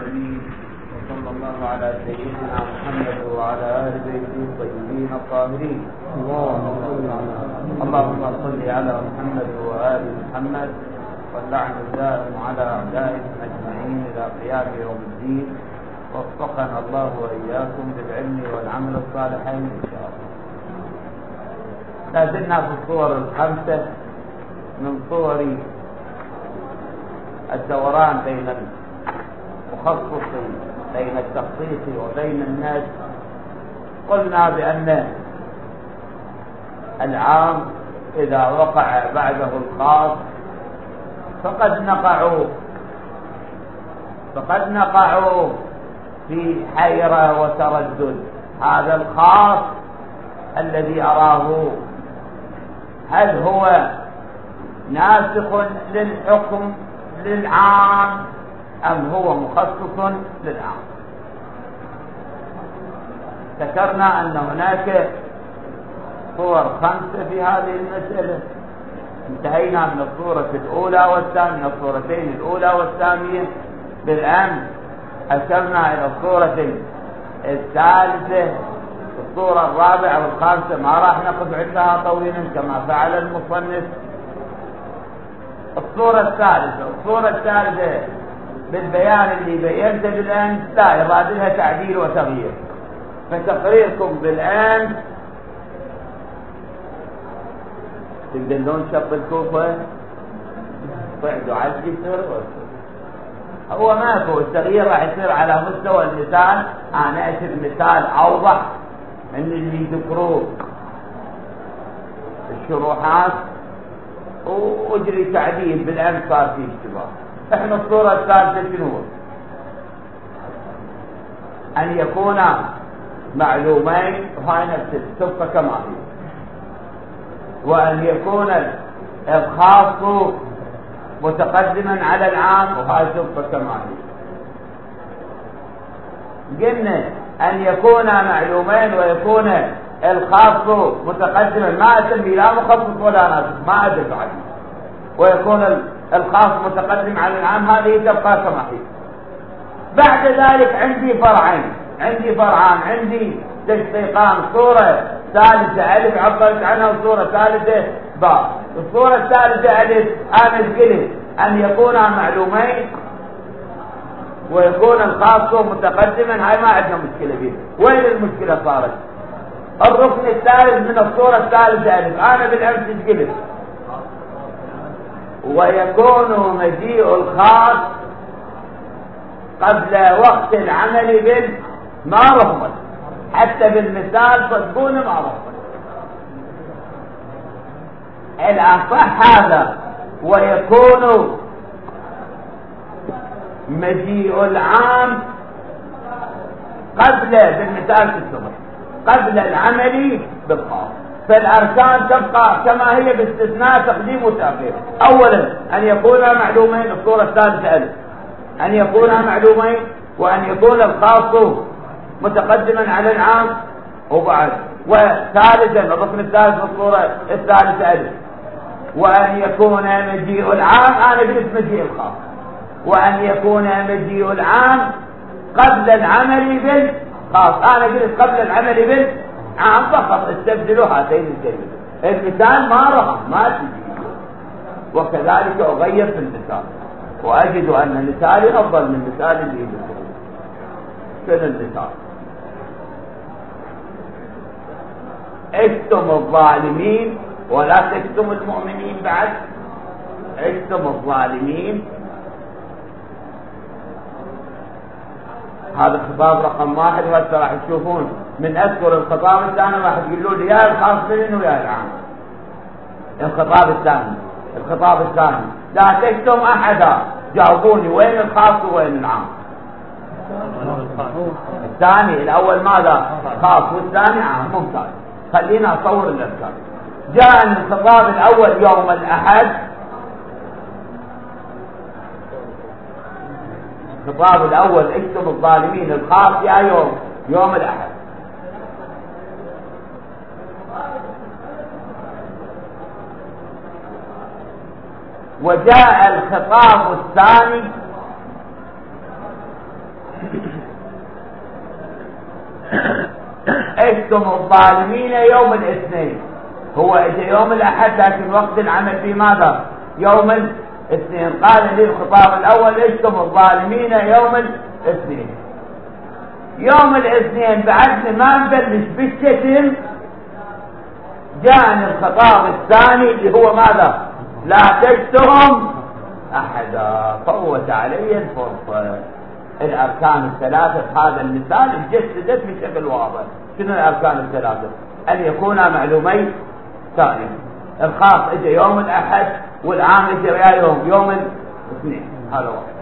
العالمين، وصلى الله على سيدنا محمد وعلى آل بيته الطيبين الطاهرين. اللهم صل على محمد وآل محمد، واللعن الدائم على أعدائهم أجمعين إلى قيام يوم الدين. وفقنا الله وإياكم بالعلم والعمل الصالحين إن شاء الله. لا زلنا في الصور الخمسة من صور الدوران بين المخصص بين التخصيص وبين الناس. قلنا بأن العام إذا وقع بعده الخاص فقد نقعوا في حيرة وتردد. هذا الخاص الذي أراه هل هو ناسخ للحكم للعام أم هو مخصص للعام؟ ذكرنا أن هناك صور خمسة في هذه المسألة. انتهينا من الصورة الأولى والثانية، الصورتين الأولى والثانية. بالأمس أشرنا إلى الصورة الثالثة، الصورة الرابعة والخامسة ما راح نقف عندها طويلا كما فعل المصنف. الصورة الثالثة بالبيان اللي بينته بالأمس لا يراد لها تعديل وتغيير، فتقريركم بالأمس تقدرون شط الكوفة صعدوا على الجسر. هو ماكو التغيير راح يصير على مستوى المثال. أنا أشوف مثال أوضح من اللي يذكروه الشروحات وأجري تعديل. بالأمس صار في اشتباه. احنا الصورة الثالثة شنو؟ أن يكون معلومين، وهاي نفس الصفة كما هي، وأن يكون الخاص متقدما على العام، وهاي صفة كما هي. قلنا أن يكون معلومين ويكون الخاص متقدما، ما أسمي لا مخصص ولا ناسخ، ما أدرك عليه. ويكون الخاص متقدم على العام، هذه تبقى كما هي. بعد ذلك عندي فرعان، عندي تشقيقان. صورة ثالثة ألف عبرت عنها، وصورة ثالثة باء. الصورة الثالثة ألف أنا قلت أن يكون معلومين ويكون الخاص متقدما. هاي ما عندنا مشكلة فيه. وين المشكلة صارت؟ الركن الثالث من الصورة الثالثة ألف أنا بالأمس قلت ويكون مجيء الخاص قبل وقت العمل ما رفض. حتى بالمثال صدقوني ما رفض. الأصح هذا ويكون مجيء العام بالمثال في الصبح قبل العمل بالخاص. فالأركان تبقى كما هي باستثناء تقديم وتأخير. أولا أن يكون معلومين، الصورة الثالثة ألف أن يكون معلومين وأن يكون الخاص متقدما على العام. وبعد وثالثا الركن الثالث في الصورة الثالثة ألف وأن يكون مجيء العام. أنا قلت مجيء الخاص. وأن يكون مجيء العام قبل العمل بالخاص. أنا قلت قبل العمل بالعام فقط. استبدلوا هاتين الكلمتين. المثال ما رقم ما تجي. وكذلك أغير في المثال وأجد أن مثالي أفضل من مثال اللي يذكره. شنو المثال؟ اكتم الظالمين ولا تكتم المؤمنين. بعد اكتم الظالمين، هذا خطاب رقم 1. وهسه راح تشوفون من اذكر الخطاب الثاني راح تقولوا لي يا الخاص منه ويا العام. الخطاب الثاني لا تكتم احدا. جاوبوني وين الخاص ووين العام؟ الثاني. الاول ماذا؟ خاص، والثاني عام. ممتاز. خلينا اصور الافكار. جاء الخطاب الاول يوم الاحد. الخطاب الاول اكتب الظالمين، الخاص يا يوم الاحد. وجاء الخطاب الثاني اشتم الظالمين يوم الاثنين. هو اجى يوم الاحد لكن وقت العمل في ماذا؟ يوم الاثنين. قال لي الخطاب الاول اشتم الظالمين يوم الاثنين. يوم الاثنين بعد ما نبلش بالشتم جاءني الخطاب الثاني اللي هو ماذا؟ لا تشتم احدا. فوت علي الفرصه. الاركان الثلاثه في هذا المثال جسدت بشكل واضح. شنو الاركان الثلاثه؟ ان يكونا معلومين ثاني. الخاص اجى يوم الاحد والعام اجى يوم الاثنين. هذا واحد.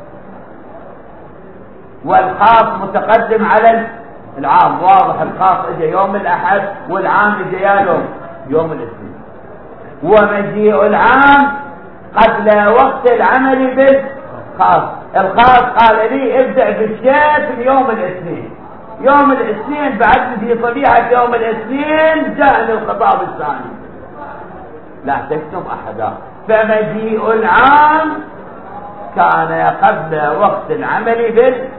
والخاص متقدم على العام. واضح الخاص اجى يوم الاحد والعام اجى يوم الاثنين. ومجيء العام قبل وقت العمل بالخاص. الخاص قال لي ابدأ بالشتم يوم الاثنين. يوم الاثنين بعد في طبيعة يوم الاثنين جاءني الخطاب الثاني لا تشتم احدا. فمجيء العام كان قبل وقت العمل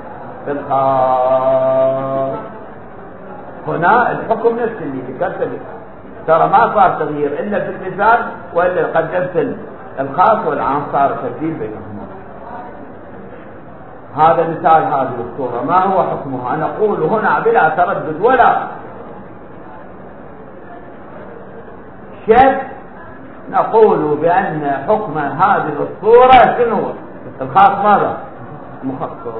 بالخاص. هنا الحكم نفس اللي ذكرت به، ترى ما صار تغيير الا في المثال، والا قدمت الخاص والعام صار تبديل بينهما. هذا مثال هذه الصورة. ما هو حكمها؟ نقول هنا بلا تردد ولا شك، نقول بأن حكم هذه الصورة شنو هو؟ الخاص ماذا؟ مخصص.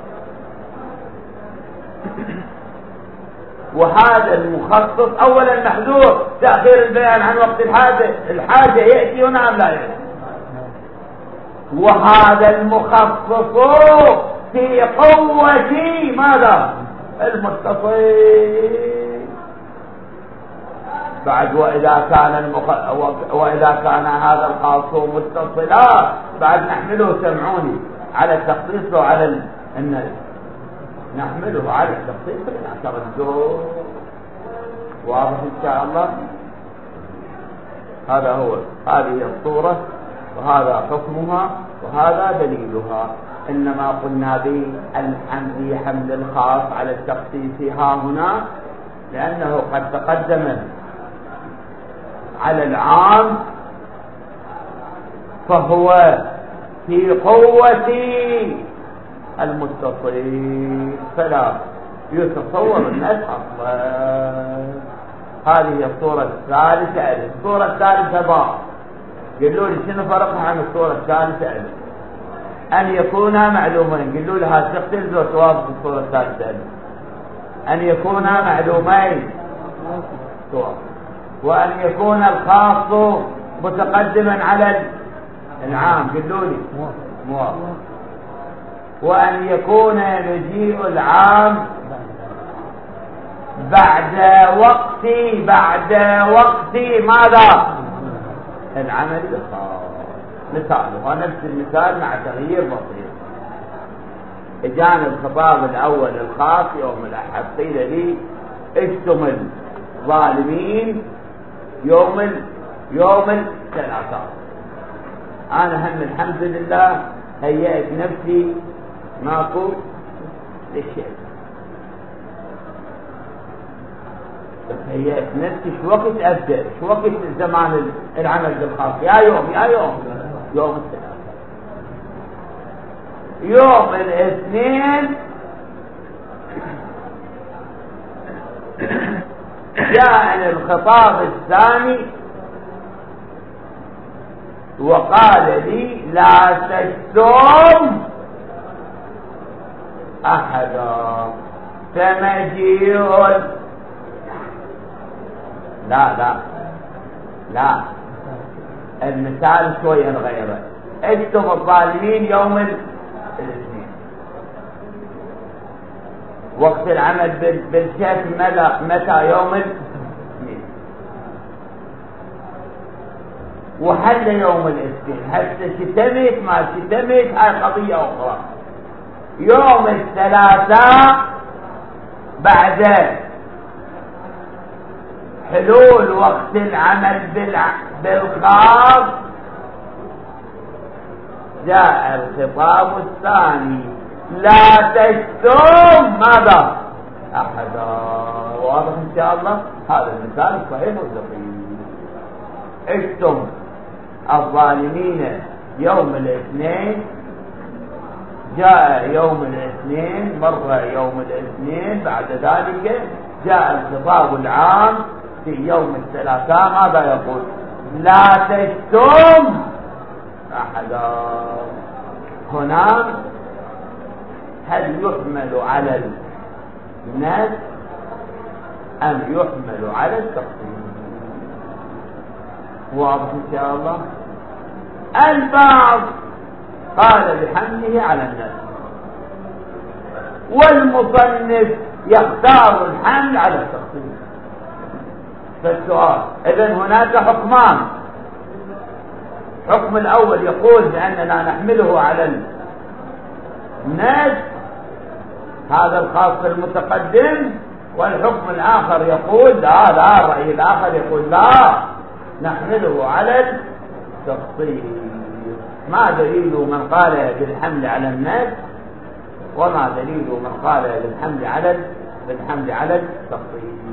وهذا المخصص اولا محذور تأخير البيان عن وقت الحاجة يأتي ونعم لا يأتي. وهذا المخصص في قوة ماذا؟ المتصل. بعد وإذا كان هذا الخاص متصلا بعد نحمله، سمعوني، على التخصيص وعلى النزل. نحمله على التخصيص ونعتبر الزور. واضح إن شاء الله؟ هذا هو، هذه الصورة وهذا حكمها وهذا دليلها. إنما قلنا بحمل الخاص على التخصيص ها هنا لأنه قد تقدم على العام، فهو في قوة المتصل فلا يتصور الناس أصلا. هذه الصورة الثالثة. الصورة الثالثة باء. قالوا لي شنو فرقها عن الصورة الثالثة؟ أن يكونا معلومين. قالوا لي هذا تختلف وتوافق الصورة الثالثة. أن يكونا معلومين توافق. وأن يكون الخاص متقدما على العام. قالوا لي موافق. وأن يكون مجيء العام بعد وقت ماذا؟ العمل الخاص. مثاله نفس المثال مع تغيير بسيط. اجانا الخطاب الاول الخاص يوم الاحد، قيل لي اشتم الظالمين يوم الثلاثاء. انا هم الحمد لله هيأت نفسي ماكو للشيء، هيأت نفسي شو وقت ابدا، شو وقت زمان العمل بالخاص. يا يوم الثلاثاء. يوم الاثنين جاء الخطاب الثاني وقال لي لا تشتم احدا. فمجيء لا المثال شوية غيره. اشتم الظالمين يوم الاثنين. وقت العمل بالشتم متى؟ يوم الاثنين. وحل يوم الاثنين حتى شتمت ما شتمت هاي قضية أخرى. يوم الثلاثاء بعد حلول وقت العمل بالخاص جاء الخطاب الثاني لا تشتم ماذا؟ أحدا. واضح إن شاء الله؟ هذا المثال الصحيح والدقيق. عشتم الظالمين يوم الاثنين، جاء يوم الاثنين، مر يوم الاثنين، بعد ذلك جاء الخطاب العام في يوم الثلاثاء. ماذا يقول؟ لا تشتم أحدا. هنا هل يحمل على الناس أم يحمل على التقسيم؟ واضح إن شاء الله؟ البعض قال بحمله على الناس، والمصنف يختار الحمل على التقسيم. فالسؤال إذن هناك حكمان. الحكم الأول يقول بأننا نحمله على الناس، هذا الخاص المتقدم، والحكم الآخر يقول لا، الرأي الآخر يقول لا، نحمله على التقسيم. ما دليل من قال بالحمل على الناس، وما دليل من قال بالحمل على التقسيم؟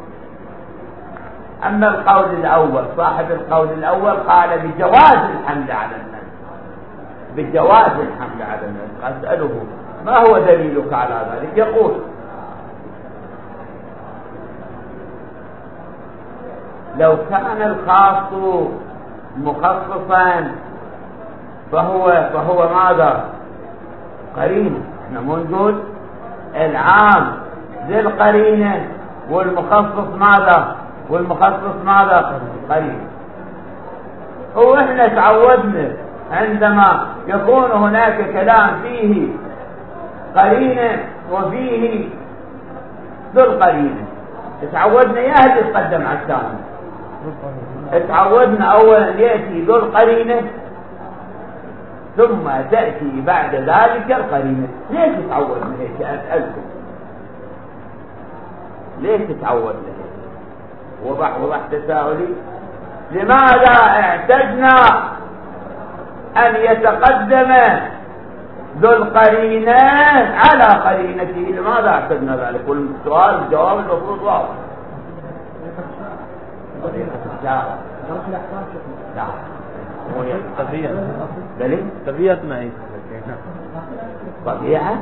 أما القول الأول، صاحب القول الأول قال بجواز الحمل على الناس، بجواز الحمل على الناس. أسأله ما هو دليلك على ذلك؟ يقول لو كان الخاص مخصصا فهو ماذا؟ قرينة. احنا موجود العام ذي القرينة، والمخصص ماذا؟ قرينة. واحنا تعودنا عندما يكون هناك كلام فيه قرينة وفيه ذو القرينة، تعودنا ياهل يتقدم على الثاني. تعودنا اولا يأتي ذو القرينة ثم تأتي بعد ذلك القرينة. ليش تعودنا هيك؟ أسألكم ليش تعودنا هيك؟ وضح تساؤلي. لماذا اعتدنا أن يتقدم ذو القرينة على قرينته؟ لماذا اعتدنا ذلك؟ والسؤال الجواب المفروض واضح. لا طبيعة معي طبيعة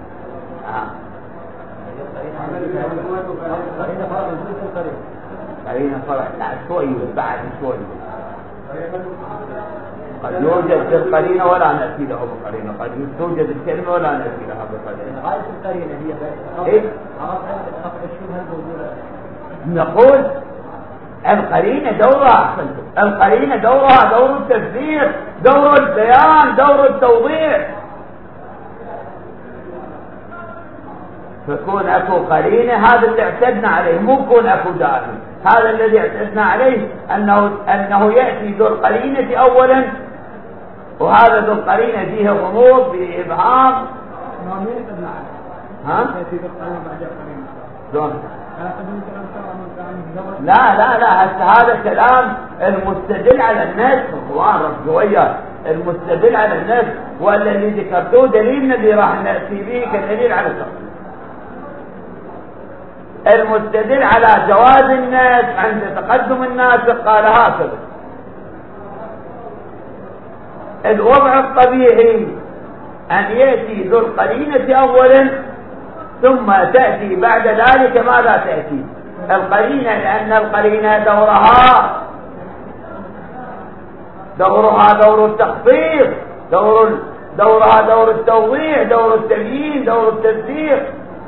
قرينة فرع. لا شوي بعد شوي قد يوجد القرينة ولا نأتي له بقرينة، قد توجد الكلمة ولا نأتي لها بقرينة. غاية القرينة هي إيه؟ نقول القرينة دورها، القرينة دورها دور التفسير، دور البيان، دور التوضيح. فكون اكو قرينة هذا اللي اعتدنا عليه، مو كون اكو دائم. هذا الذي اعتدنا عليه انه يأتي ذو القرينة اولا، وهذا ذو القرينة فيه غموض، فيه ابهام. ها؟ لا هذا كلام المستدل على الناس. المستدل على الناس، والذي ذكرته دليل الذي راح نأتي به كدليل على التقسيم. المستدل على جواز الناس عند تقدم الناس قال هكذا: الوضع الطبيعي أن يأتي ذو القرينة أولا ثم تأتي بعد ذلك ماذا تأتي؟ القرينة، لأن القرينة دورها دور التخفيف، دورها دور التوضيح، دور التبيين، دور التفسير.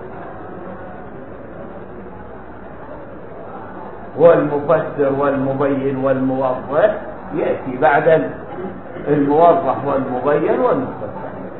والمفسر والمبين والموضح يأتي بعد الموضح والمبين والمفسر.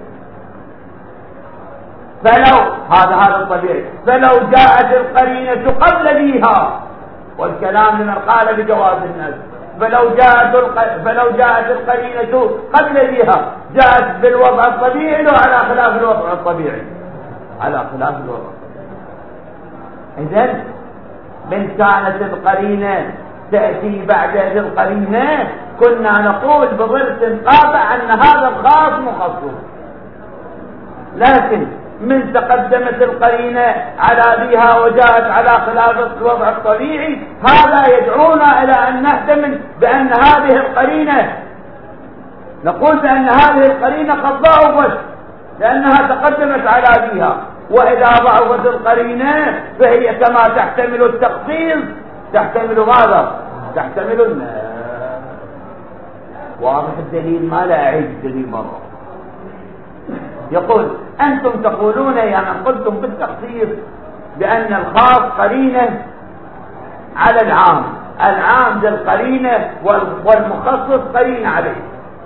فلو هذا الطبيعي، فلو جاءت القرينة قبل بها، والكلام لمن قال بجواز الناس، فلو جاءت القرينة قبل بها جاءت بالوضع الطبيعي لو على خلاف الوضع الطبيعي، على خلاف الوضع الطبيعي. إذن من كانت القرينة تأتي بعد ذي القرينة كنا نقول بضرس قاطع أن هذا الخاص مخصوص. لكن من تقدمت القرينة على بها وجاءت على خلاف الوضع الطبيعي، هذا يدعونا إلى أن نحتمل بأن هذه القرينة، نقول بأن هذه القرينة قد ضعفت لأنها تقدمت على بها، وإذا ضعفت القرينة فهي كما تحتمل التخصيص تحتمل ماذا؟ تحتمل الناس. واضح الدليل؟ ما لا أعيد الدليل مرة. يقول أنتم تقولون يا من قلتم بالتخصيص بأن الخاص قرينة على العام، العام ذا القرينة والمخصص قرينة عليه،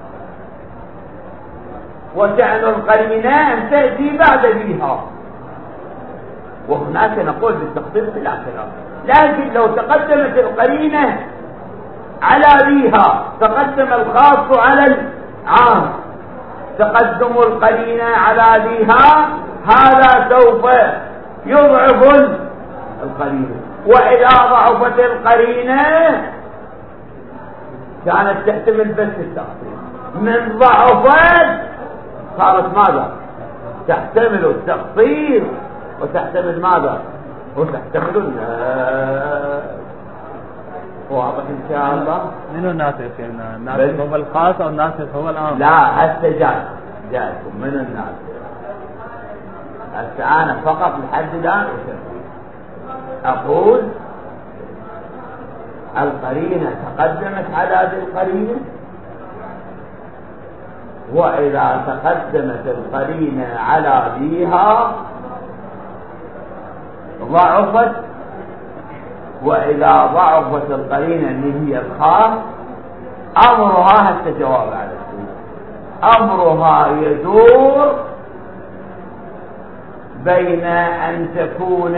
وشأن القرينة أن تأتي بعد بها، وهناك نقول بالتخصيص بلا خلاف. لكن لو تقدمت القرينة على بها تقدم الخاص على العام، تقدم القرينة على بها هذا سوف يضعف القرينة، وإذا ضعفت القرينة كانت تحتمل بس التخصيص، من ضعفت صارت ماذا؟ تحتمل التخصيص وتحتمل ماذا؟ وتحتمل الناس. واضح ان شاء الله؟ من الناسخ يا شيخنا؟ الناسخ هو الخاص او الناسخ هو العام؟ لا هسه جاءكم من الناسخ. هسه انا فقط لحد الان اقول القرينه تقدمت على هذه القرينه، واذا تقدمت القرينه على بها ضعفت، وإذا ضعفت القرينة اللي هي الخاص أمرها هسه جواب على السؤال، أمرها يدور بين أن تكون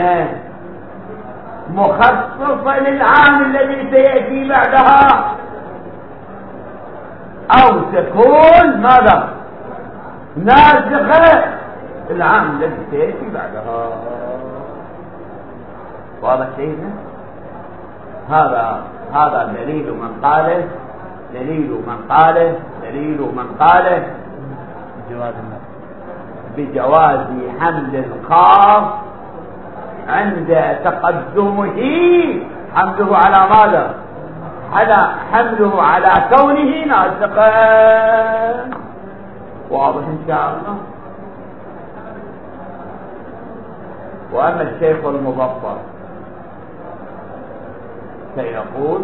مخصصة للعام الذي سيأتي بعدها أو تكون ماذا؟ ناسخة العام الذي سيأتي بعدها. واضح سيدنا؟ هذا دليل من قاله، دليل من قاله بجواز حمل الخاص عند تقدمه، حمله على ماذا؟ حمله على كونه ناسخا. واضح ان شاء الله؟ واما الشيخ المظفر سيقول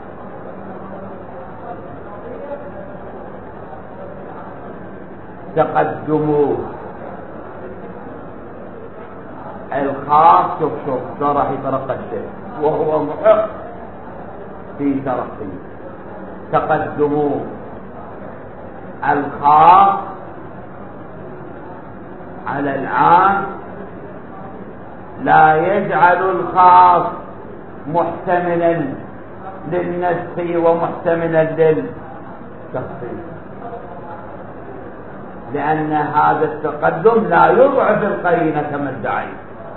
تقدموا الخاص، شوف ده راح يترقى الشيء وهو محق في ترقي. تقدموا الخاص على العام لا يجعل الخاص محتملا للنسخ ومحتملا للتخصيص، لأن هذا التقدم لا يضعف القرينة كما ادعي،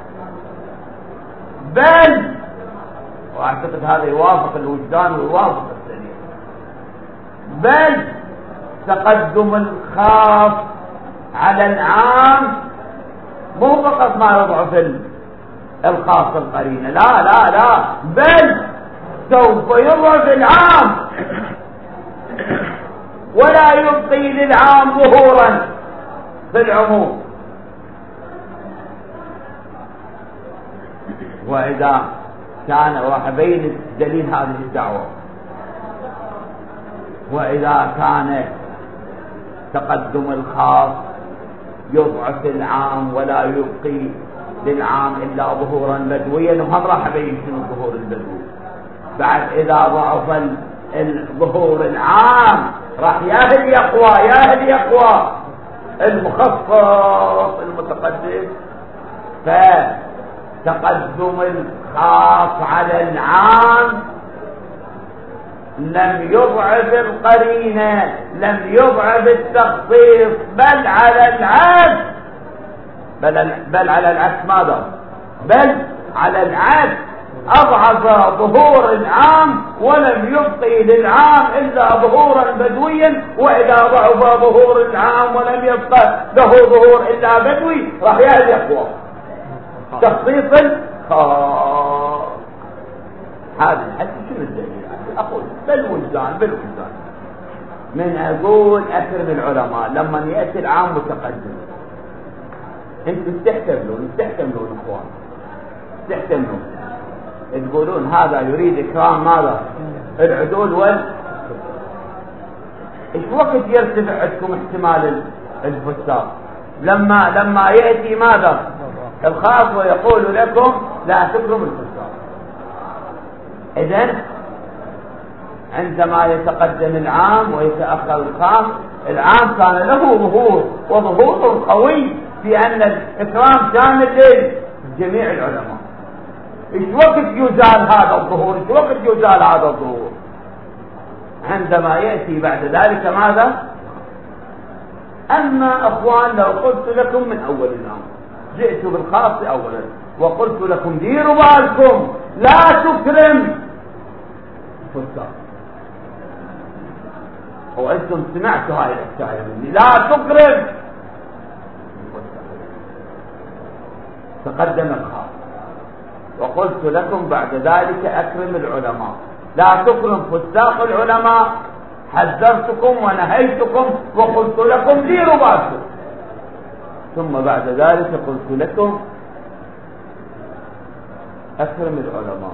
بل وأعتقد هذا يوافق الوجدان ويوافق السليم، بل تقدم الخاص على العام مو فقط ما يضعف الخاص القرينة، لا بل سوف يضعف العام ولا يبقي للعام ظهورا في العموم. وإذا كان وحبين دليل هذه الدعوة، وإذا كان تقدم الخاص يضعف العام ولا يبقي للعام إلا ظهورا بدويا، وهم راح أبين شنو الظهور البدوي. بعد إذا ضعف الظهور العام راح ياهل يقوى المخصص المتقدم، فتقدم الخاص على العام لم يضعف القرينة، لم يضعف التخصيص، بل على العكس، بل على العكس ماذا؟ بل على العكس أضعف ظهور العام ولم يبقي للعام إلا ظهورا بدويا، وإذا ضعف ظهور العام ولم يبقى له ظهور إلا بدوي راح يهدي أقوى تخصيص الخاص. هذا الحديث شنو الدليل؟ أقول بالوجدان من أقول أكرم العلماء لما يأتي العام متقدم. انتم تحتملون اخوان، تحتملون تقولون هذا يريد اكرام ماذا؟ العدول ايش وقت يرتفع عندكم احتمال الفساق؟ لما يأتي ماذا؟ الخاص ويقول لكم لا تكرم الفساق. اذن عندما يتقدم العام ويتأخر الخاص، العام كان له ظهور وظهور قوي في أن الإكرام شامل لجميع العلماء. إيش وقت يزال هذا الظهور؟ عندما يأتي بعد ذلك ماذا؟ أما أخوان لو قلت لكم من أول الأمر، جئت بالخاص أولا وقلت لكم ديروا بالكم لا تكرم فساق، وأنتم سمعتوا هاي الحكاية مني، لا تكرم. تقدم الخاص وقلت لكم بعد ذلك أكرم العلماء، لا تكرم فساق العلماء. حذرتكم ونهيتكم وقلت لكم ديروا بالكم، ثم بعد ذلك قلت لكم أكرم العلماء.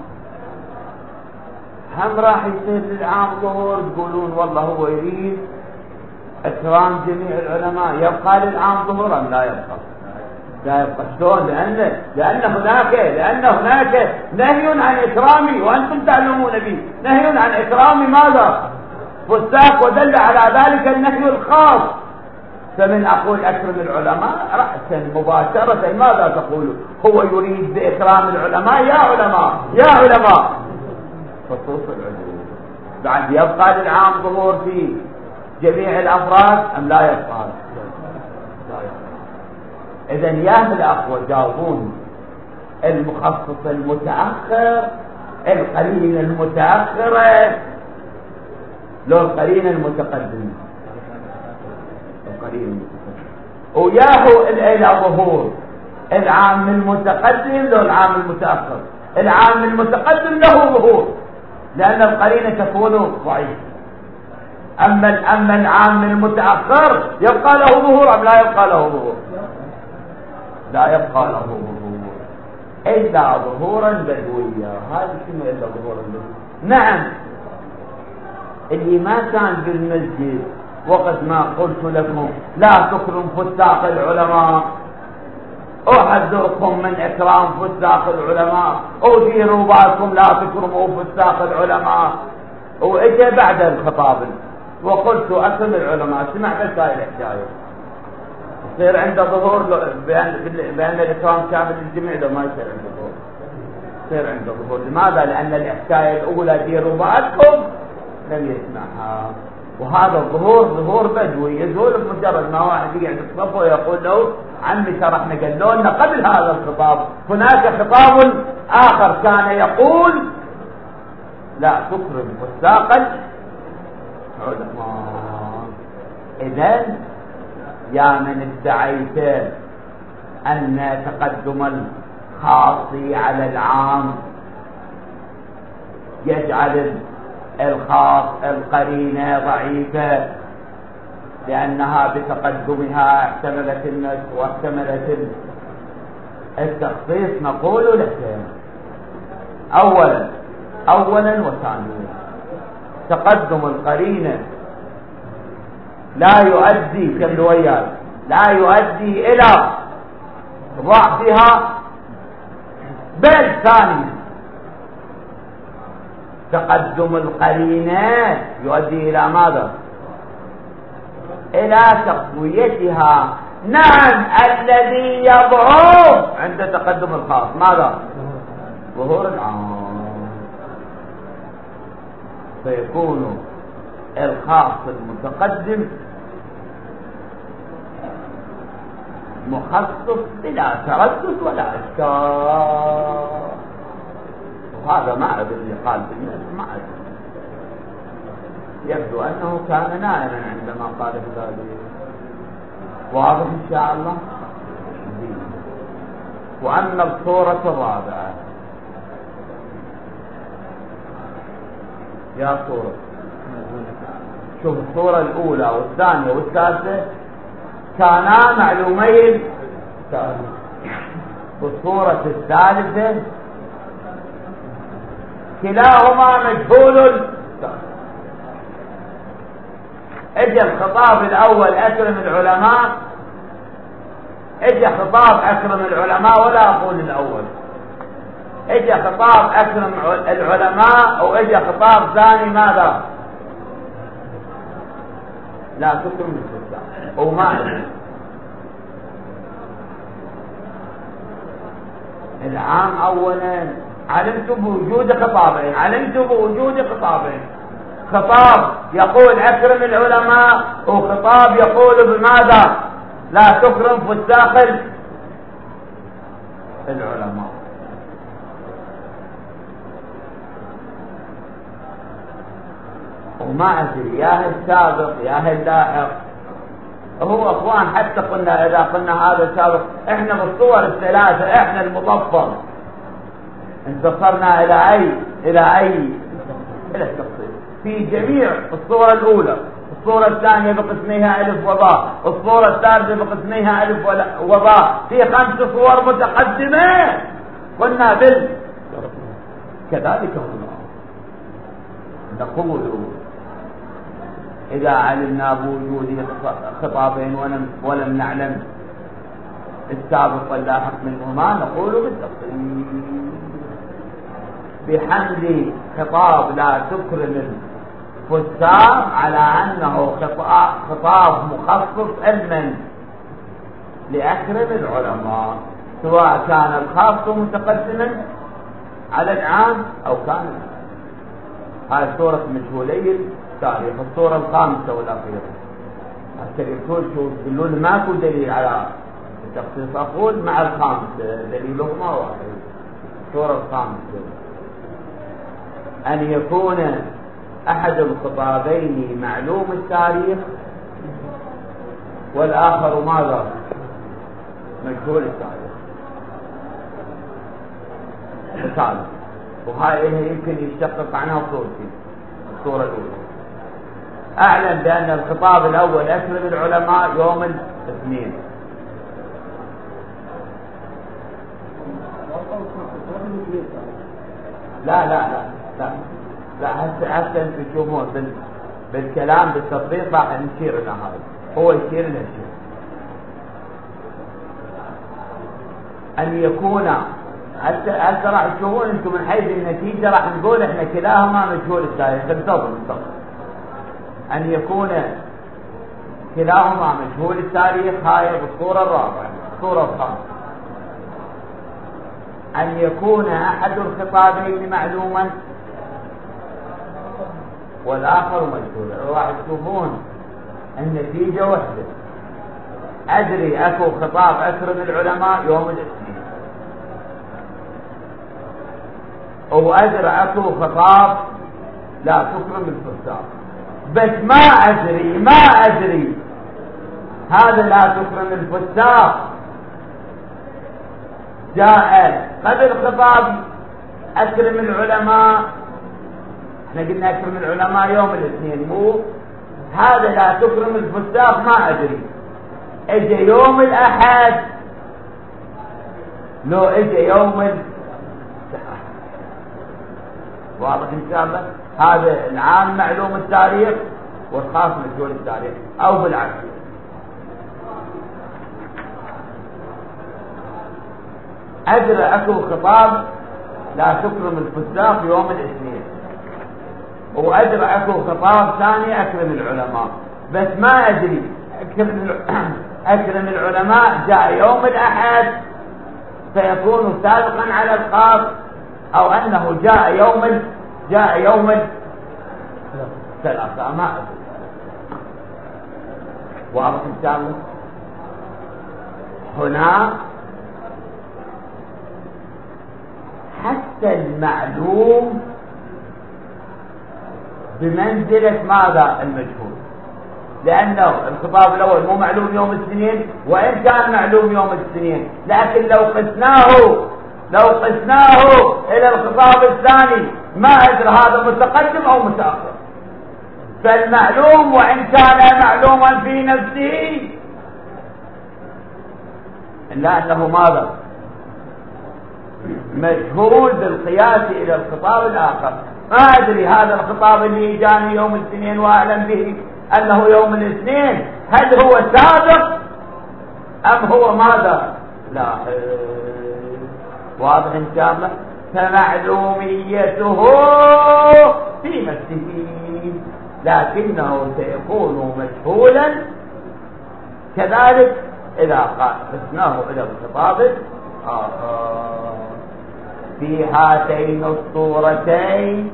هم راح يصير للعام ظهور تقولون والله هو يريد اكرام جميع العلماء، يبقى للعام ظهورا؟ لا يبقى. شلون؟ لأن هناك نهي عن إكرامي وأنتم تعلمون به، نهي عن إكرام ماذا؟ فساق، ودل على ذلك النهي الخاص. فمن أقول أكرم العلماء رأسا مباشرة ماذا تقول؟ هو يريد بإكرام العلماء يا علماء خصوص العلوم. بعد يبقى للعام ظهور في جميع الأفراد أم لا يبقى؟ إذن يا أهل الأخوة جاوبون، المخصص المتأخر، القرين المتأخرة، لو القرين المتقدم؟ وياهو إلى ظهور العام المتقدم لو العام المتأخر؟ العام المتقدم له ظهور لأن القرينة تكون ضعيفة. أما العام المتأخر يبقى له ظهور أم لا يبقى له ظهور؟ لا يبقى له ظهور إلا ظهورا بدويا. هذا شنو إلا ظهورا بدويا؟ نعم، اللي ما كان بالمسجد وقت ما قلت لكم لا تكرم فساق العلماء، أحذركم من إكرام فساق العلماء، وديروا بالكم لا تكرموا فساق العلماء، وإجا بعد الخطاب وقلت أكرم العلماء. سمعت هاي الحكاية؟ يصير عنده ظهور بأن الإكرام شامل للجميع لو ما يصير عنده ظهور؟ يصير عنده ظهور. لماذا؟ لأن الحكاية الأولى ديروا بالكم لم يسمعها، وهذا الظهور ظهور بدوي يزول بمجرد ما واحد يقعد الصف ويقول له عمي شرحنا قالوا لنا قبل هذا الخطاب هناك خطاب آخر كان يقول لا تكرم فساق العلماء. إذن يا من ادعيت أن تقدم الخاص على العام يجعل الخاص القرينة ضعيفة لأنها بتقدمها احتملت النسخ واحتملت التخصيص، نقول لك أولا وثانيا تقدم القرينة لا يؤدي كالويال لا يؤدي إلى ضعفها، بل ثانيا تقدم القرينة يؤدي إلى ماذا؟ إلى تقويتها. نعم، الذي يضعف عند تقدم الخاص ماذا؟ ظهور العام، فيكون الخاص المتقدم مخصص بلا تردد ولا إشكال. وهذا ما أدري اللي قال بالناس، ما أدري، يبدو أنه كان نائما عندما قال بذلك. واضح إن شاء الله. وأما الصورة الرابعة، يا صورة، شوف الصورة الأولى والثانية والثالثة كانا معلومين، والصورة الثالثة كلاهما مجهول. اجى الخطاب الأول أكرم العلماء، اجى خطاب أكرم العلماء، ولا أقول الأول، اجى خطاب أكرم العلماء، واجى خطاب ثاني ماذا؟ لا تكرم الفتاة وما العام. أولا علمت بوجود خطابين، علمت بوجود خطابين، خطاب يقول أكرم العلماء، وخطاب يقول بماذا؟ لا تكرم فساق العلماء. وما أدري يا السابق يا اللاحق، هو أخوان حتى قلنا إذا قلنا هذا السابق، إحنا بالصور الثلاثة إحنا المضفر انتصرنا إلى التفصيل في جميع الصورة الأولى، الصورة الثانية بقسميها ألف وباء، الصورة الثالثة بقسميها ألف وباء، في 5 صور متقدمة قلنا كذلك هنا نقول إذا علمنا بوجود خطابين ولم نعلم السابق واللاحق منهما نقول بالتفصيل بحمل خطاب لا تكرم الفساق على أنه خطاب مخصص علما لأكرم العلماء، سواء كان الخاص متقدما على العام أو كان. هذه صورة مجهولي التاريخ، الصورة الخامسة والأخيرة. حتى يقول شو يقولون ماكو دليل على التخصيص، أقول مع الخامسة دليلهما واحد. الصورة الخامسة أن يكون أحد الخطابين معلوم التاريخ والآخر ماذا؟ مجهول التاريخ. مثال، وهاي يمكن يشتقق عنها صورتين. الصورة الأولى أعلم بأن الخطاب الأول أكرم العلماء يوم الاثنين. لا لا لا لا لا هسه انتم تشوفون بالكلام بالتطبيق راح نشير الى هذا، هو يشير الى شيء ان يكون هسه راح تشوفون انتم من حيث النتيجه راح نقول احنا كلاهما مجهول التاريخ. انتظروا ان يكون كلاهما مجهول التاريخ، هاي بالصوره الرابعه. الصوره الخامسه أن يكون أحد الخطابين معلوما والآخر مجهولا. راح تشوفون النتيجة وحدة. أدري أكو خطاب أكرم العلماء يوم الاثنين، وأدري أكو خطاب لا تكرم الفساق، بس ما أدري هذا لا تكرم الفساق جاء قبل خطاب أكرم العلماء. احنا قلنا أكرم العلماء يوم الاثنين، مو هذا لا تكرم الفساق ما أدري اجى يوم الأحد لو اجى يوم الأحد. واضح إن شاء الله؟ هذا العام معلوم التاريخ والخاص مجهول التاريخ، أو بالعكس. أدرى أكو خطاب لا تكرم الفساق يوم الاثنين، وأدرى أكو خطاب ثاني أكرم العلماء، بس ما أدري أكرم العلماء جاء يوم الأحد سيكون سابقا على الخاص، أو أنه جاء يوم الثلاثاء، ما أدري. واضح إن شاء الله؟ هنا حتى المعلوم بمنزلة ماذا؟ المجهول، لأنه الخطاب الأول مو معلوم يوم الاثنين وإن كان معلوم يوم الاثنين، لكن لو قسناه إلى الخطاب الثاني ما أدري هذا متقدم أو متأخر. فالمعلوم وإن كان معلوما في نفسه إلا أنه ماذا؟ مجهول بالقياس إلى الخطاب الآخر. ما أدري هذا الخطاب اللي جاني يوم الاثنين وأعلم به أنه يوم الاثنين هل هو سابق أم هو ماذا؟ لا واضح إن شاء الله. فمعلوميته في نفسه لكنه سيكون مجهولا كذلك إذا قسناه إلى الخطاب الآخر. في هاتين الصورتين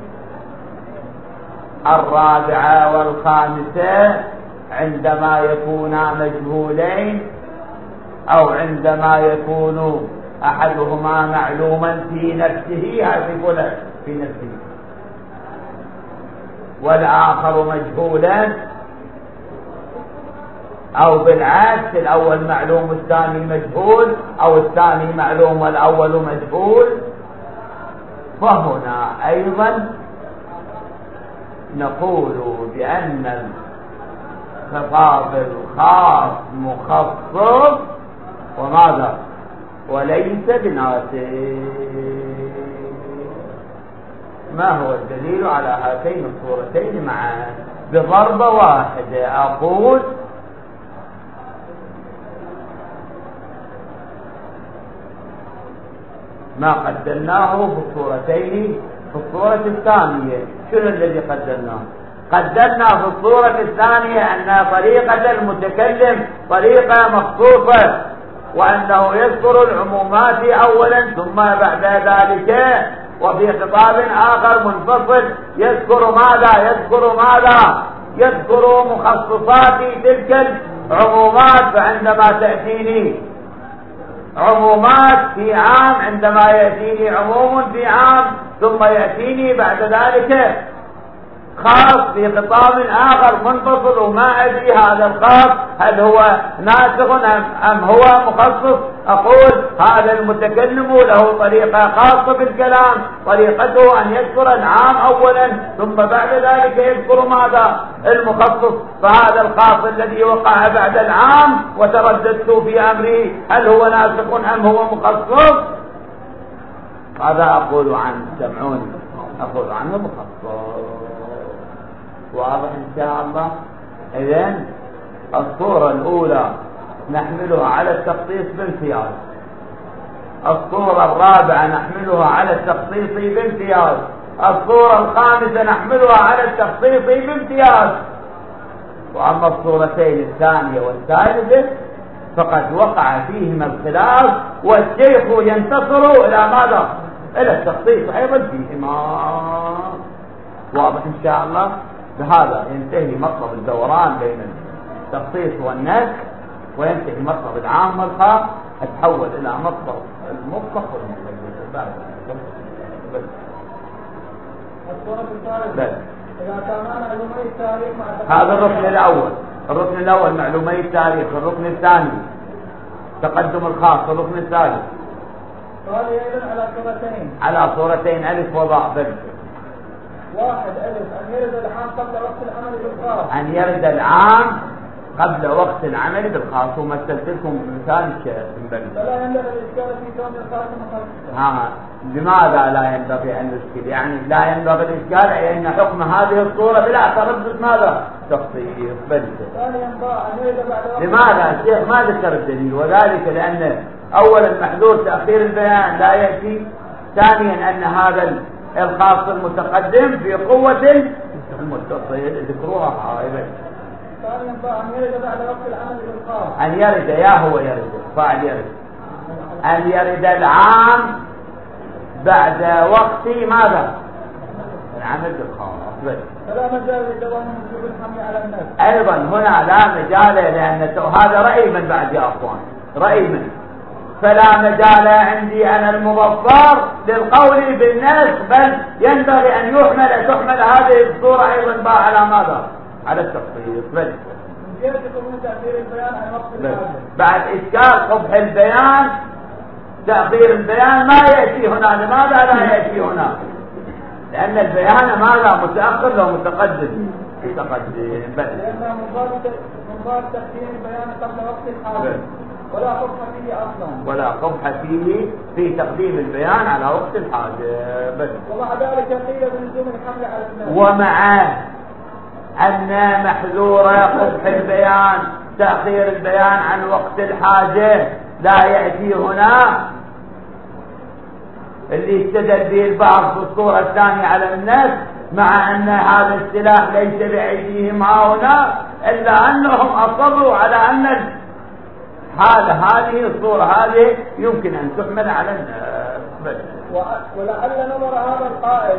الرابعة والخامسة عندما يكونا مجهولين أو عندما يكون أحدهما معلوما في نفسه في نفسه والآخر مجهولا، أو بالعكس الأول معلوم والثاني مجهول، أو الثاني معلوم والأول مجهول. فهنا أيضا نقول بأن الخطاب الخاص مخصص وماذا؟ وليس بناسخ. ما هو الدليل على هاتين الصورتين معا؟ بضربة واحدة أقول ما قدرناه في الصورتين. في الصورة الثانية شنو الذي قدرناه؟ قدرنا في الصورة الثانية أن طريقة المتكلم طريقة مخصوصة، وأنه يذكر العمومات أولا ثم بعد ذلك وفي خطاب آخر منفصل يذكر ماذا؟ يذكر مخصصات تلك العمومات. فعندما تأتيني عمومات في عام، عندما يأتيني عموم في عام ثم يأتيني بعد ذلك خاص في خطاب آخر منفصل وما أدري هذا الخاص هل هو ناسخ أم هو مخصص، أقول هذا المتكلم له طريقة خاصة بالكلام، طريقته أن يذكر العام أولا ثم بعد ذلك يذكر ماذا؟ المخصص. فهذا الخاص الذي وقع بعد العام وترددت في أمري هل هو ناسخ أم هو مخصص، هذا أقول عنه، سمعوني، أقول عنه مخصص. واضح إن شاء الله. إذن الصورة الأولى نحملها على التخصيص بامتياز، الصورة الرابعة نحملها على التخصيص بامتياز، الصورة الخامسة نحملها على التخصيص بامتياز. وأما الصورتين الثانية والثالثة فقد وقع فيهما الخلاف والشيخ ينتصر إلى ماذا؟ إلى التخصيص أيضا فيهما. واضح إن شاء الله. بهذا ينتهي مطلب الدوران بين التخصيص والنسخ، وينتهي مطلب العام والخاص، أتحول إلى مطلب المطلق والمقيد. الصورة الثالثة إذا كان معلومي التاريخ هذا الركن الأول. الركن الأول معلومي التاريخ. الركن الثاني تقدم الخاص. الركن الثالث قال أيضا على صورتين، على صورتين ألف وضاء. واحد ألف أن يرد العام قبل وقت العمل بالخاص، أن يرد العام قبل وقت العمل بالخاص. ومثلت لكم مثال الشيخ. فلا ينبغي الإشكال في كون الخاص مخصصا. لماذا لا ينبغي أن نشكل؟ يعني لا ينبغي الإشكال أي أن حكم هذه الصورة بلا تردد ماذا؟ تخصيص. ثانيا أن يرد بعد وقت. لماذا الشيخ ما ذكر الدليل؟ وذلك لأن أولا محذور تأخير البيان لا يأتي، ثانيا أن هذا الخاص المتقدم في قوة المتصل ذكروها غائبا. ثانيا أن يرد بعد وقت العمل بالخاص. أن يرد هو يرد فاعل يرد. أن يرد العام بعد وقت ماذا؟ العمل بالخاص. فلا مجال لدوام وجوب الحمل على النفس. أيضا هنا لا مجال، لأن هذا رأي من بعد يا أخوان، رأي من فلا مجال عندي أنا المظفر للقول بالنسخ، بل ينبغي أن تحمل هذه الصورة أيضا على ماذا؟ على التخصيص. بل بعد إشكال قبح البيان تأخير البيان ما يأتي هنا. لماذا لا يأتي هنا؟ لأن البيان ماذا؟ متأخر لو متقدم. لأنه من باب تأخير البيان قبل وقت الحاجة ولا قبح فيه أصلا، ولا قبح فيه في تقديم البيان على وقت الحاجة. بس ومع ذلك قيل بلزوم الحمل على الناس، ومع أن محذور قبح البيان تأخير البيان عن وقت الحاجة لا يأتي هنا، اللي استدل به البعض في الصورة الثانية على الناس، مع أن هذا السلاح ليس بأيديهم هنا، إلا أنهم أصروا على أن هذه الصورة هذه يمكن أن تحمل على الناس. ولعل نظر هذا القائل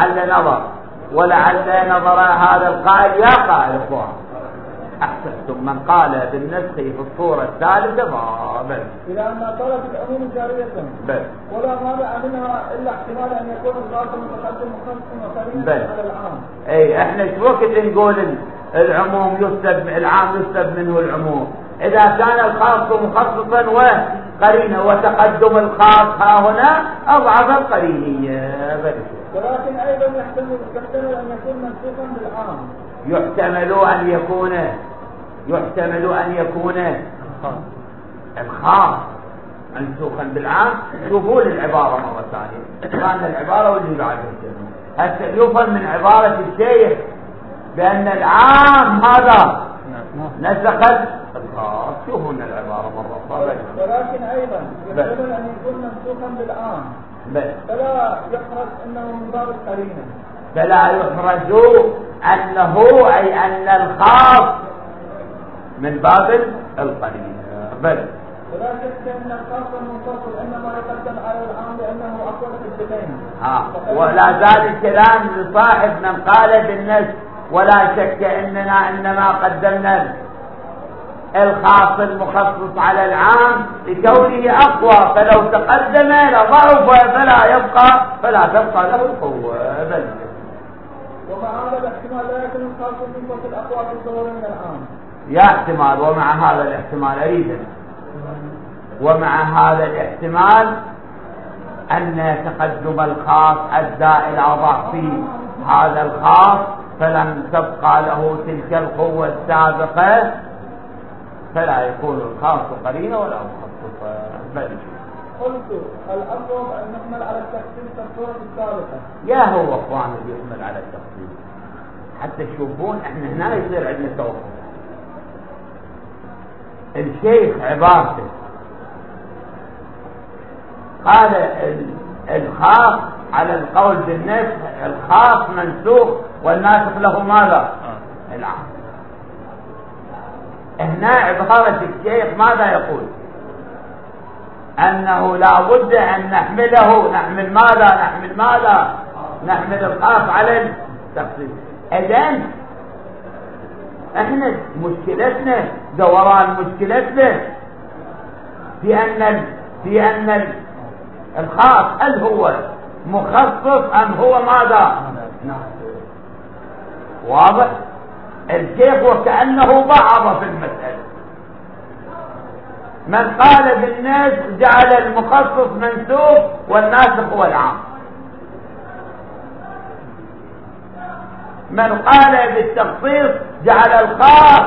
ولعل نظر هذا القائل يا قائل إخوان أحسنتم من قال بالنسخ في الصورة الثالثة بل إلى أن طلب العموم جارية ولا مانع منها إلا احتمال أن يكون الخاص متقدم مخصص وقرينا على العام. أي إحنا شو وقت نقول العموم يسلب العام يسلب منه العموم إذا كان الخاص مخصصا وقرينة، وتقدم الخاص ها هنا أضعف القرينية. ولكن أيضا يحتمل أن يكون منسوخا بالعام، يحتمل أن يكون الخاص منسوخا بالعام. شوفوا العبارة مرة ثانية، كان العبارة واللي بعدها هسه يفهم من عبارة الشيخ بأن العام هذا نسخت الخاص. شوفوا لنا العبارة مرة. ولكن أيضا يحتمل أن يكون منسوخا بالعام فلا يحرج أنه من باب القرينة، فلا يحرج أنه أي أن الخاص من باب القرينة. ولكن أن الخاص المنفصل إنما يقدم على العام لأنه أقوى في الدين. ولا زال الكلام لصاحب من قال بالنسخ، ولا شك أننا إنما قدمنا الخاص المخصص على العام لكونه أقوى، فلو تقدم لضعف فلا تبقى له القوة. ومع هذا الاحتمال لا يكون الخاص المنفصل أقوى في الظهور من العام. يا احتمال ومع هذا الاحتمال أريد ومع هذا الاحتمال أن تقدم الخاص أدى إلى ضعف هذا الخاص فلم تبقى له تلك القوة السابقة، فلا يكون الخاص قرينة ولا مخصصة. قلت الأفضل أن نحمل على التخصيص الصورة السابقة. يا هو أخوان اللي يحمل على التخصيص حتى تشوفون احنا هنا يصير عندنا توقف. الشيخ عبارته قال الخاص على القول بالنسخ الخاص منسوخ والناسخ له ماذا؟ العام. هنا عبارة الشيخ ماذا يقول؟ أنه لا بد أن نحمل ماذا؟ نحمل الخاص على التخصيص. إذن احنا مشكلتنا دوران مشكلتنا في أن الخاص هل هو مخصص أم هو ماذا؟ واضح؟ الشيخ وكأنه ضعف في المسألة. من قال بالناس جعل المخصص منسوخ والناسخ هو العام، من قال بالتخصيص جعل الخاص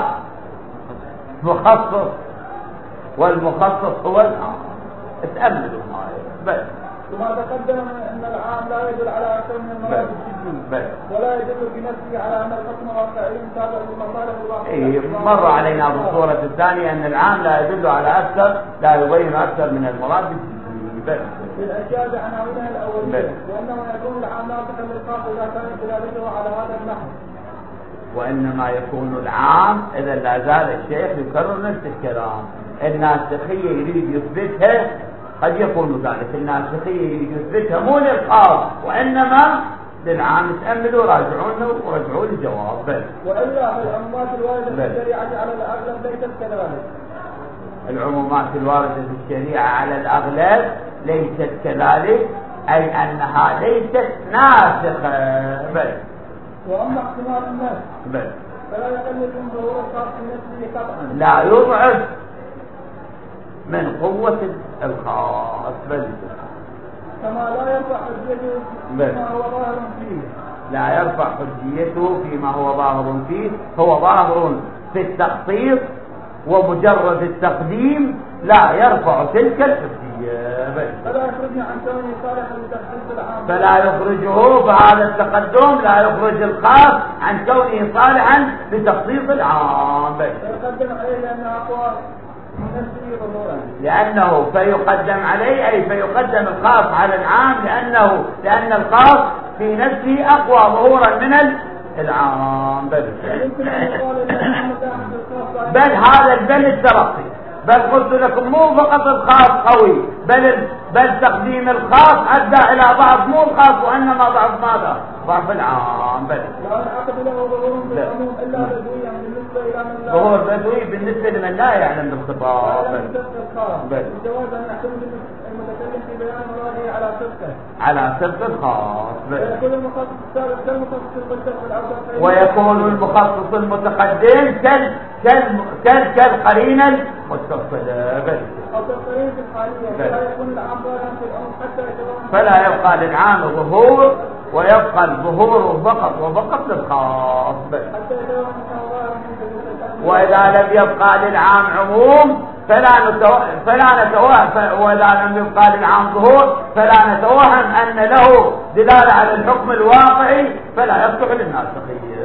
مخصص والمخصص هو العام. اتأملوا معي بس. ثم تقدم أن العام لا يدل على أكثر من المراد الجزئي ولا يدل بنفسه على أن الحكم واقعي تابع للمصالح الواقعية. مر علينا بالصورة الثانية أن العام لا يدل على أكثر، لا يبين أكثر من المراد الجزئي. للأشياء بعناوينها الأولية، وأنه يكون العام ناطقا للخاص إذا كان دلالته على هذا النحو. وإنما يكون العام إذا لا زال الشيخ يكرر نفس الكلام. الناسخية يريد يثبتها قد يكون ذلك، الناسخية يريد يثبتها مو للخاص وإنما للعام. تأملوا ورجعوا الجواب. وإلا الأنماط الواردة في الشريعة على الأغلب ليست كذلك. العمومات الواردة في الشريعة على الأغلب ليست كذلك، أي أنها ليست ناسخة. بل وأما احتمال الناس بل فلا يقلل من ظهور الخاص في نفسه قطعا، لا يضعف من قوة الخاص. بل كما لا يرفع حجته فيما هو ظاهر فيه، لا يرفع حجيته فيما هو ظاهر فيه، هو ظاهر في التخصيص ومجرد التقديم لا يرفع تلك الحجية. فلا يخرجنا عن كونه صالحا لتخصيص العام، فلا يخرجه بعد التقدم، لا يخرج الخاص عن كونه صالحا لتخصيص العام. فيقدم عليه لأنه أقوى من نفسه ظهورا، لأنه فيقدم عليه، أي فيقدم الخاص على العام، لأن الخاص في نفسه أقوى ظهورا من العام. بل هذا البل الترقي، بل قلت لكم مو فقط الخاص قوي، بل تقديم الخاص أدى إلى ضعف مو الخاص وإنما ضعف ماذا؟ ضعف العام. بل لا ينعقد له ظهور بالعموم إلا بدويا بالنسبة إلى من لا، ظهور بدوي بالنسبة لمن لا يعلم بالخطاب. بل الجواز أن يحتمل المتكلم في بيان مراده على صدق الخاص. ويكون المخصص السابق كالمخصص المتقدم الأول، ويكون المخصص المتقدم كالقرينة المتصلة. أو كالقرينة الحالية، فلا يكون العام ظاهرا في العموم حتى يتوهم، فلا يبقى للعام ظهور، ويبقى الظهور فقط للخاص. حتى يتوهم أنه ظاهر من جديد. وإذا لم يبقى للعام عموم فلا نتوهم، وإذا لم يبقى للعام ظهور فلا نتوهم أن له دلالة على الحكم الواقعي، فلا يصلح للناسخية.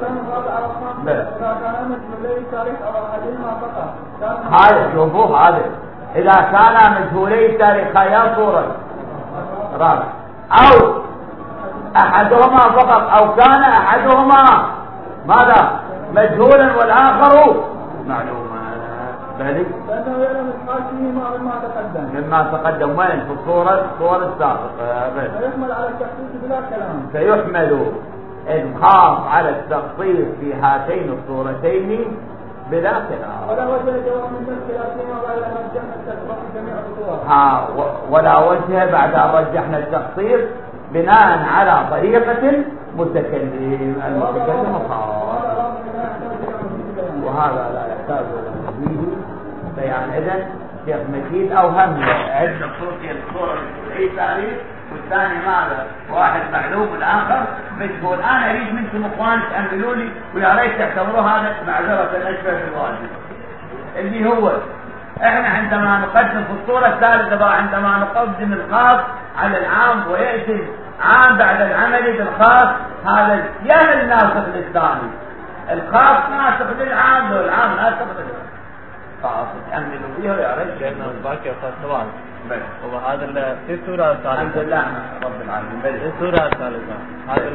هذا شوفوا، هذا إذا كان مجهولي التاريخ يا صورة رابع، أو أحدهما فقط، أو كان أحدهما ماذا مجهولا والآخر معلوما، ذلك لأنه يعلم الحال فيه مما تقدم وين في الصورة السابقة. فيحمل على التخصيص بلا كلام، فيحمل الخاص على التخصيص في هاتين الصورتين بلا كلام. ولا وجه جواب من نفس الأسلام ولا رجحنا التخصيص جميع الصور. ولا وجه بعد أن رجحنا التخصيص بناء على طريقة المتكلم الخاص، وهذا لا يحتاج إلى مزيد بيان. إذن شيخ مجيد أوهمنا عندنا الصورة أي تاريخ، والثاني ماذا؟ واحد معلوم والآخر مجهول. أنا أريد منكم إخوان تأملوا لي، ويا ريت تعتبروا هذا معذرة الأشبه في الواجب، اللي هو إحنا عندما نقدم في الصورة الثالثة عندما نقدم الخاص على العام ويأتي عام بعد العمل بالخاص، هذا يا الناسخ للثاني، الخاص ناسخ للعام والعام ناسخ للعام. خلاص تأملوا فيه ويا ريت لأنه باقي سؤال. وهذا في السورة الثالثة. الحمد لله رب العالمين. السورة الثالثة هذا